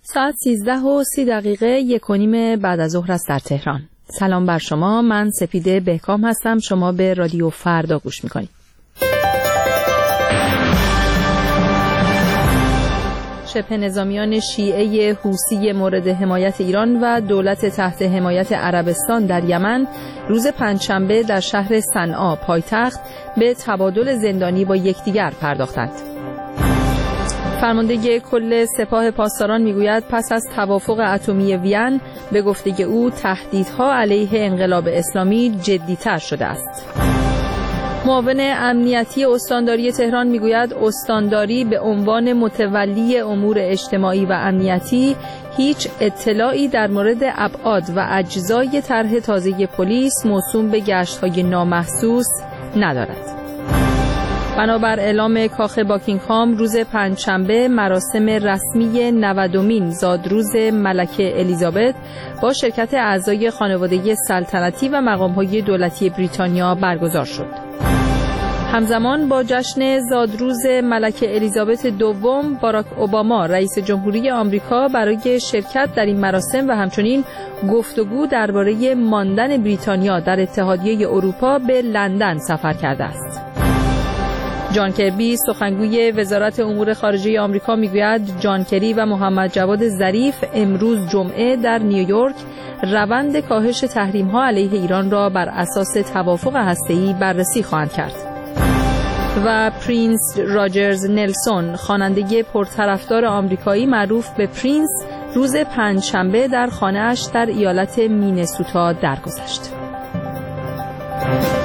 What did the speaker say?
ساعت 13:30 1:30 بعد از ظهر است در تهران. سلام بر شما، من سپیده بهکام هستم. شما به رادیو فردا گوش میکنید. شبه نظامیان شیعه حوثی مورد حمایت ایران و دولت تحت حمایت عربستان در یمن روز پنجشنبه در شهر صنعا پایتخت به تبادل زندانی با یکدیگر پرداختند. فرمانده کل سپاه پاسداران میگوید پس از توافق اتمی وین به گفته او تهدیدها علیه انقلاب اسلامی جدی‌تر شده است. معاون امنیتی استانداری تهران میگوید استانداری به عنوان متولی امور اجتماعی و امنیتی هیچ اطلاعی در مورد ابعاد و اجزای طرح تازه پلیس موسوم به گشت‌های نامحسوس ندارد. بنابر اعلام کاخ باکینگهام روز پنجشنبه مراسم رسمی 90مین زادروز ملکه الیزابت با شرکت اعضای خانواده سلطنتی و مقام‌های دولتی بریتانیا برگزار شد. همزمان با جشن زادروز ملکه الیزابت دوم، باراک اوباما رئیس جمهوری آمریکا برای شرکت در این مراسم و همچنین گفتگو درباره ماندن بریتانیا در اتحادیه اروپا به لندن سفر کرده است. جان کربی سخنگوی وزارت امور خارجه آمریکا میگوید جان کری و محمد جواد ظریف امروز جمعه در نیویورک روند کاهش تحریم‌ها علیه ایران را بر اساس توافق هسته‌ای بررسی خواهند کرد. و پرینس راجرز نلسون خواننده پرطرفدار آمریکایی معروف به پرینس روز پنجشنبه در خانه‌اش در ایالت مینسوتا درگذشت.